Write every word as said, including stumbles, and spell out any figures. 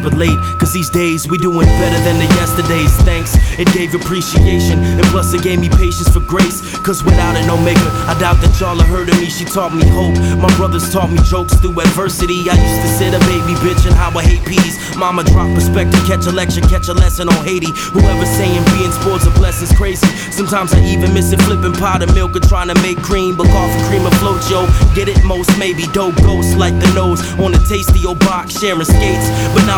relate, cause these days we doing better than the yesterdays. Thanks, it gave appreciation, and plus it gave me patience for grace. Cause without an Omega, I doubt that y'all have heard of me. She taught me hope, my brothers taught me jokes through adversity. I used to sit a baby bitch and how I hate peas. Mama drop perspective, catch a lecture, catch a lesson on Haiti. Whoever saying being sports a blessing's crazy. Sometimes I even miss it flipping pot of milk or trying to make cream, but coffee cream afloat, yo. Get it most maybe dope ghosts like the nose on a tasty old box sharing skates. But now